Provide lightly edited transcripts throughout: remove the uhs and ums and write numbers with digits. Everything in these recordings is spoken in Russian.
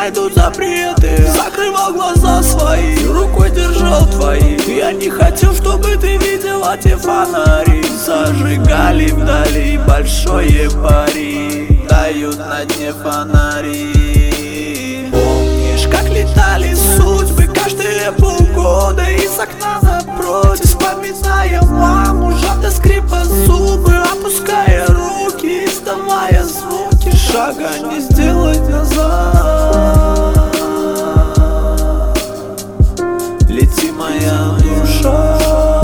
меня идут запреты. Закрывал глаза свои, рукой держал твои. Я не хотел, чтобы ты видела те фонари. Зажигали вдали большое пари, тают на дне фонари. Помнишь, как летали судьбы каждые полгода из окна напротив, вспоминая маму, жадно скрипа зубы, опуская руки, издавая звуки. Шага не сделать назад. Лети, моя душа.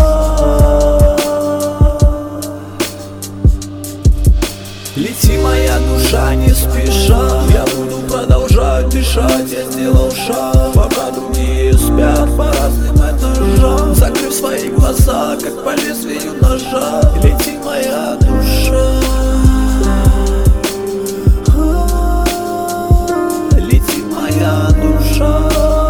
Лети, моя душа, не спеша. Я буду продолжать дышать. Я сделал шаг, пока другие спят по разным этажам, закрыв свои глаза, как по лезвию ножа. Лети, моя душа. Лети, моя душа.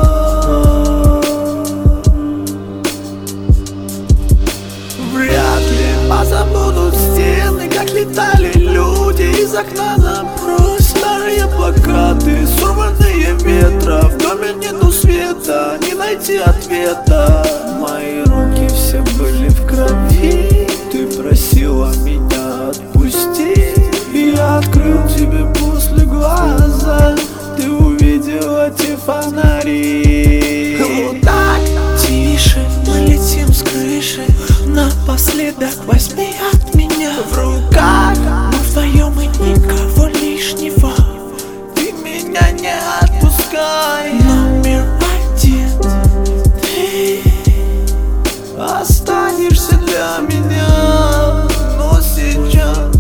Вряд ли позабудут стены, как летали люди из окна напротив. Старые плакаты, сорванные ветром. В доме нету света, не найти ответа. Мои руки все были в крови. Ты просила меня отпустить, и я открыл тебе после глаза. Ты увидела те фонари. Вот так, тише, мы летим с крыши. Напоследок возьми от меня в руках. Мы вдвоем и никого лишнего. Ты меня не отпускай. Номер один, ты останешься для меня. Но сейчас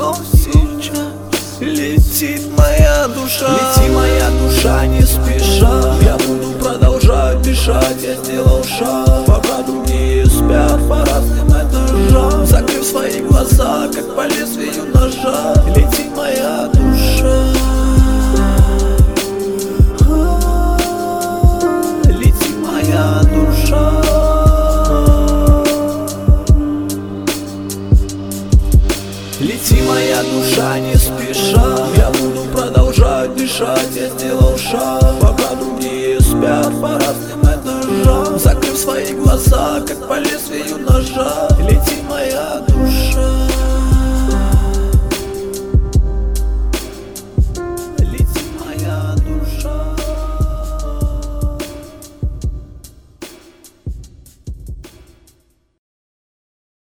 летит моя душа. Лети, моя душа, не спеша. Я буду продолжать дышать. Я сделал шаг, пока другие спят по разным этажам, закрыв свои глаза, как по лезвию ножа. Лети, моя душа. Лети, моя душа. Лети, моя душа, не спеша. Я буду продолжать дышать. Я сделал шаг, пока другие спят по разным этажам, закрыв свои глаза, как по лезвию ножа.